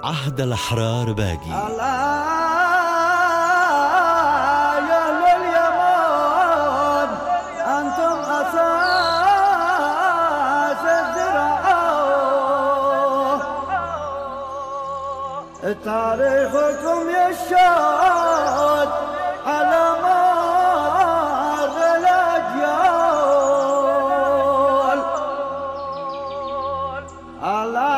عهد الأحرار باقي. يا لليمن أنتم أساس الزراعة، تاريخكم يشهد على مر الأجيال. على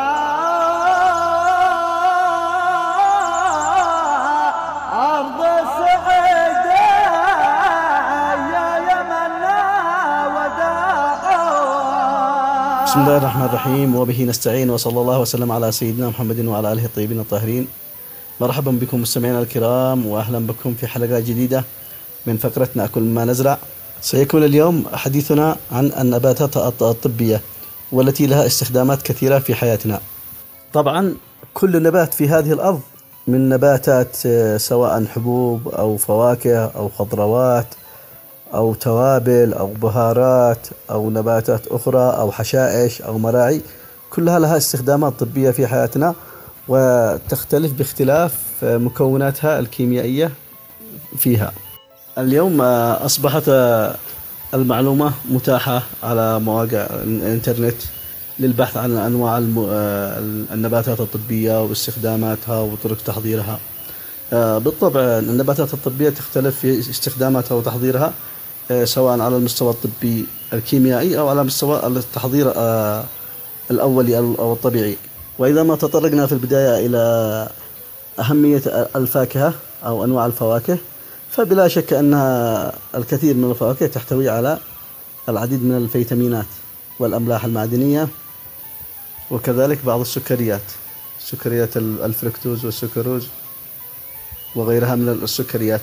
أرض السعيدة يا يمنا وداعا. بسم الله الرحمن الرحيم، وبه نستعين، وصلى الله وسلم على سيدنا محمد وعلى آله الطيبين الطاهرين. مرحبا بكم مستمعينا الكرام، وأهلا بكم في حلقة جديدة من فقرتنا كل ما نزرع. سيكون اليوم حديثنا عن النباتات الطبية والتي لها استخدامات كثيرة في حياتنا. طبعا كل نبات في هذه الأرض من نباتات، سواء حبوب أو فواكه أو خضروات أو توابل أو بهارات أو نباتات أخرى أو حشائش أو مراعي، كلها لها استخدامات طبية في حياتنا، وتختلف باختلاف مكوناتها الكيميائية فيها. اليوم أصبحت المعلومة متاحة على مواقع الإنترنت للبحث عن أنواع النباتات الطبية واستخداماتها وطرق تحضيرها. بالطبع النباتات الطبية تختلف في استخداماتها وتحضيرها، سواء على المستوى الطبي الكيميائي أو على مستوى التحضير الأولي أو الطبيعي. وإذا ما تطرقنا في البداية إلى أهمية الفاكهة أو أنواع الفواكه، فبلا شك أنها الكثير من الفواكه تحتوي على العديد من الفيتامينات والأملاح المعدنية، وكذلك بعض السكريات الفركتوز والسكروز وغيرها من السكريات.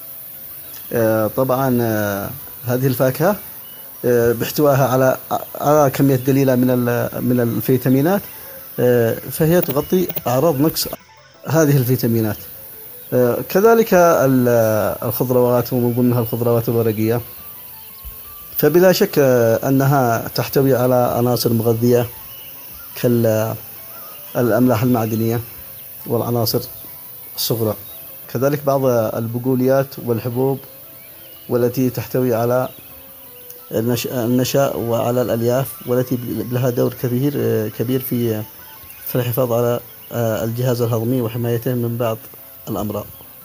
طبعا هذه الفاكهة باحتوائها على كمية قليلة من الفيتامينات، فهي تغطي أعراض نقص هذه الفيتامينات. كذلك الخضروات، ومن ضمنها الخضروات الورقية، فبلا شك أنها تحتوي على عناصر مغذية كالأملاح المعدنية والعناصر الصغرى. كذلك بعض البقوليات والحبوب، والتي تحتوي على النشاء وعلى الألياف، والتي لها دور كبير في الحفاظ على الجهاز الهضمي وحمايته من بعض الأمراض.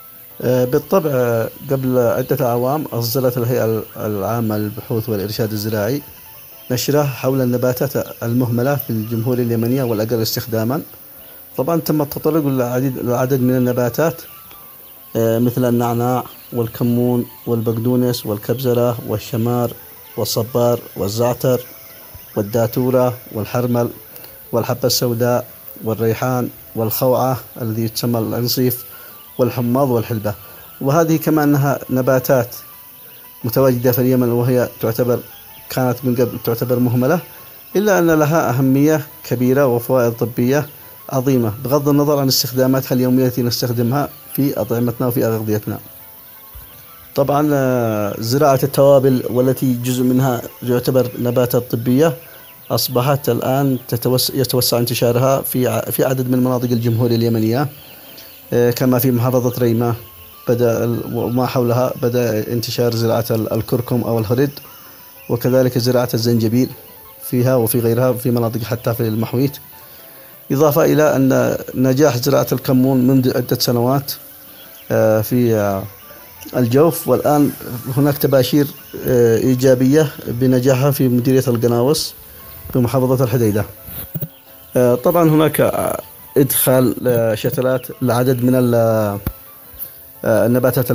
بالطبع قبل عدة أعوام أصدرت الهيئة العامة للبحوث والإرشاد الزراعي نشرة حول النباتات المهملة في الجمهورية اليمنية والأقل استخداما. طبعا تم التطرق للعدد من النباتات، مثل النعناع والكمون والبقدونس والكبزرة والشمار والصبار والزعتر والداتورة والحرمل والحبة السوداء والريحان والخوعة الذي تسمى العنصيف والحماض والحلبة. وهذه كما أنها نباتات متواجدة في اليمن، وهي كانت من قبل تعتبر مهملة، إلا أن لها أهمية كبيرة وفوائد طبية عظيمة، بغض النظر عن استخداماتها اليومية التي نستخدمها في أطعمتنا وفي أغذيتنا. طبعا زراعة التوابل، والتي جزء منها يعتبر نباتات طبية، أصبحت الآن يتوسع انتشارها في عدد من مناطق الجمهورية اليمنية، كما في محافظة ريمة وما حولها بدأ انتشار زراعة الكركم أو الهرد، وكذلك زراعة الزنجبيل فيها وفي غيرها في مناطق حتى في المحويت، إضافة إلى أن نجاح زراعة الكمون منذ عدة سنوات في الجوف، والآن هناك تباشير إيجابية بنجاحها في مديرية القناوس بمحافظة الحديدة. طبعا هناك إدخال شتلات لعدد من النباتات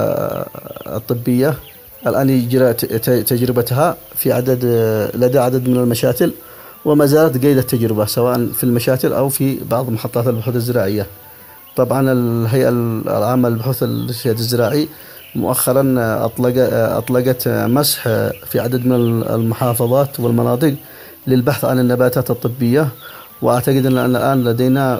الطبية الآن يجرى تجربتها لدى عدد من المشاتل، وما زالت قيد التجربة سواء في المشاتل أو في بعض محطات البحوث الزراعية. طبعا الهيئة العامة للبحوث والإرشاد الزراعي مؤخرا أطلقت مسح في عدد من المحافظات والمناطق للبحث عن النباتات الطبية، وأعتقد أن الآن لدينا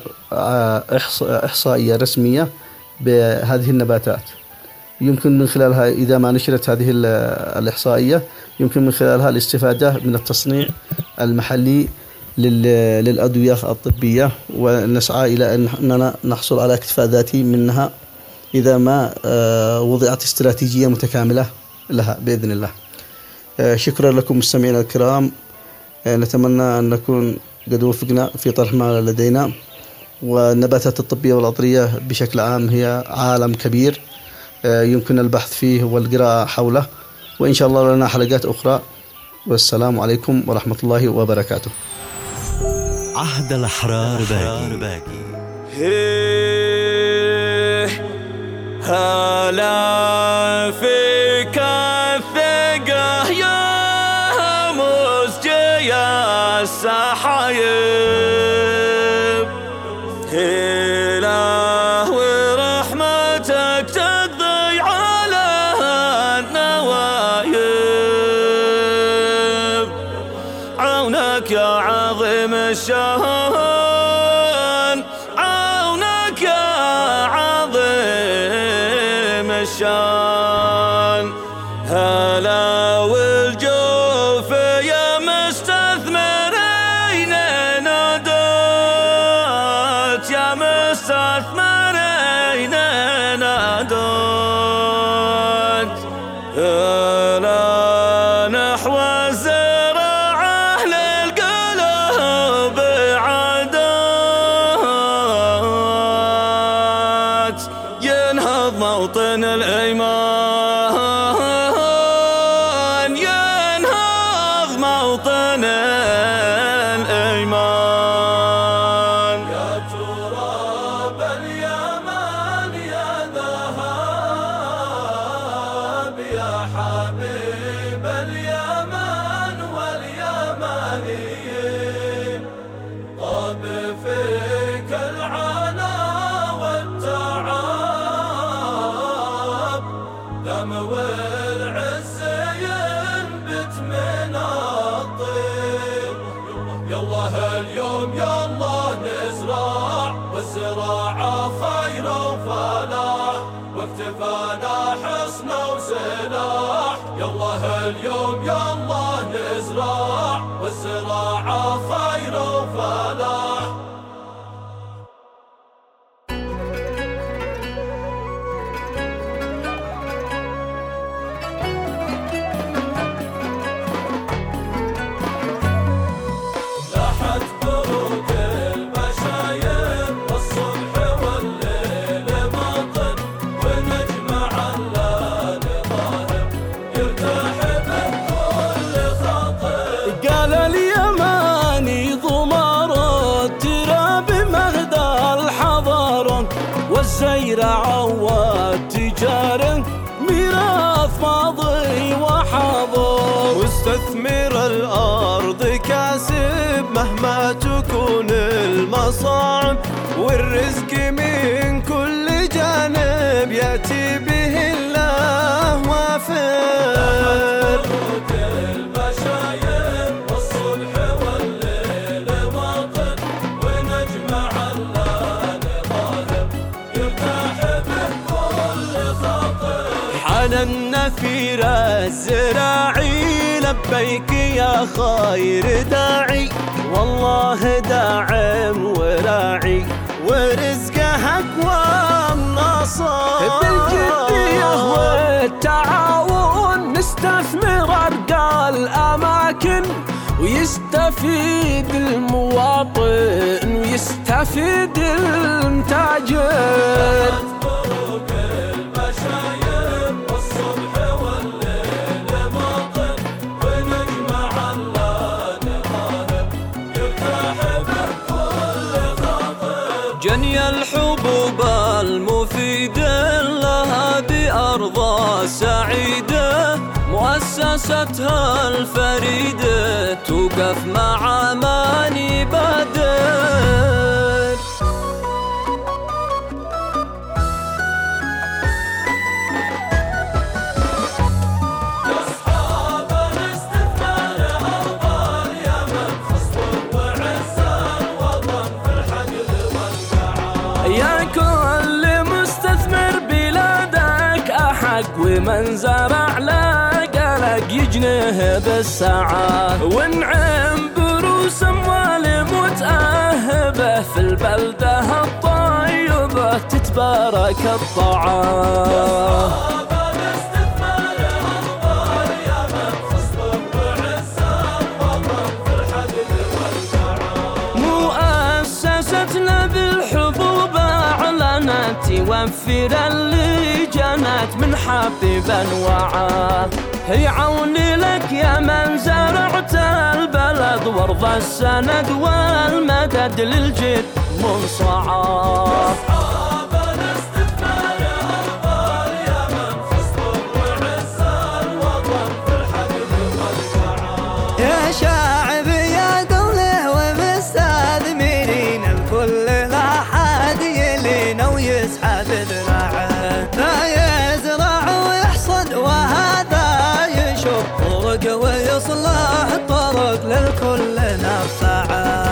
إحصائية رسمية بهذه النباتات. يمكن من خلالها إذا ما نشرت هذه الإحصائية يمكن من خلالها الاستفادة من التصنيع المحلي للأدوية الطبية، ونسعى إلى أننا نحصل على اكتفاء ذاتي منها إذا ما وضعت استراتيجية متكاملة لها بإذن الله. شكرا لكم مستمعينا الكرام، نتمنى أن نكون قد وفقنا في طرح ما لدينا. والنباتات الطبية والعطرية بشكل عام هي عالم كبير يمكن البحث فيه والقراءة حوله، وإن شاء الله لنا حلقات أخرى. والسلام عليكم ورحمة الله وبركاته. عهد الأحرار باقي. هلا فيك الثقة يا مسجي السحايب، هلا ورحمتك تقضي على النوايب، عونك يا عظيم الشان، عونك يا عظيم الشان. هلا والجوف يا مستثمرين نادوت، يا مستثمرين نادوت. هلا نحو الزراعة للقلوب عادات، ينهض موطن الأيمان، ينهض موطن الأيمان. يا تراب اليمن يا ذهب، يا حبيب اليمن واليمنيين، طاب فيك العنا والتعب، دم والعز ينبت من الطيب. يلا هاليوم يلا نزرع، والزراعة خير وفلاح، واكتفانا حصن وسلاح. يلا هاليوم يلا نزرع، والزراعة خير وفلاح. لاحت بروق المشايب، والصبح والليل ماطن، ونجمع الليل ظاهر يرتاح بكل خاطر. قال اليماني ضمار التراب مهدى الحضارة، والزيرعة والتجارة ميراث ماضي وحاضر. مستثمر الأرض كاسب مهما تكون المصاعب، والرزق من كل جانب يأتي به الله وافر. المشايب والصبح والليل ماطن، ونجمع الليل ظاهر يرتاح بكل خاطر. حان النفير الزراعي لبيك يا خير داعي، والله داعم وراعي، ورزقه أقوى النصر. بالجدية والتعاون نستثمر أرقى الأماكن، ويستفيد المواطن ويستفيد المتاجر. جني الحبوب المفيدة لها بأرض سعيدة، مؤسستها الفريدة توقف مع من يبادر. يا كل مستثمر بلادك أحق، ومن زرع لك لك يجنيه بالساعة، ونعم بروس أموال في البلدة الطيبة تتبارك الطعام. مؤسستنا بالحبوب أعلنت توفر اللي جنت من حبيبا وعاه. هي عون لك يا من زرعت البلد وارض السند والمدد للجد منصعاه. يا شاعب يا قوله ومستثمرين الكل لا حد يلينا ويسحب ذراعه. لا يزرع ويحصد وهذا يشوف طرق ويصلح طرق للكل نفعه.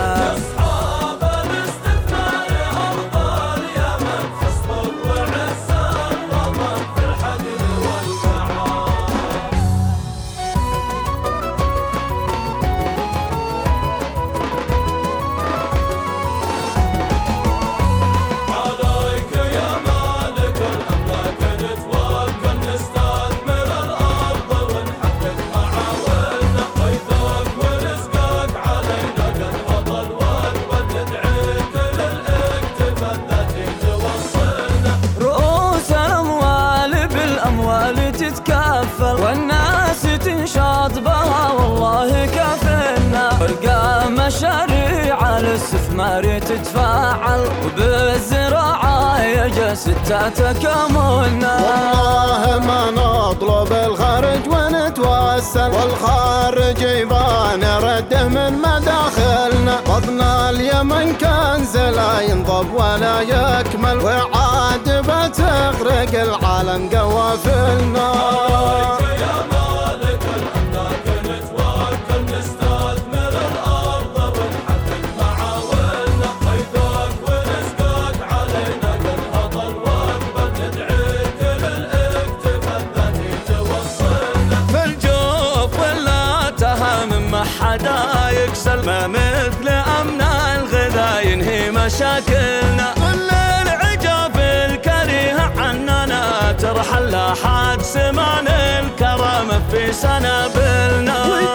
تتكفل والناس تنشاط بها والله كفلنا. ورقى مشاريع الاستثمار تتفاعل وبالزراعة يجا ستة تكاملنا. والله ما نطلب الخارج ونتوسل والخارج يبان نرده من مداخلنا. بطن اليمن كنز لا ينضب ولا يكمل وعاد بتغرق العالم قوافلنا. يا مالك الأملاك نتوكل نستثمر الأرض ونحقق معاولنا. قيدك ورزقك علينا قد هضى الوقت ندعيك للاكتفاء الذاتي توصلنا. في الجوف ولا تهم ما حدا يكسل ما مثل أمن الغذاء ينهي مشاكلنا. ترحل لا حد سمان الكرم في سنابلنا.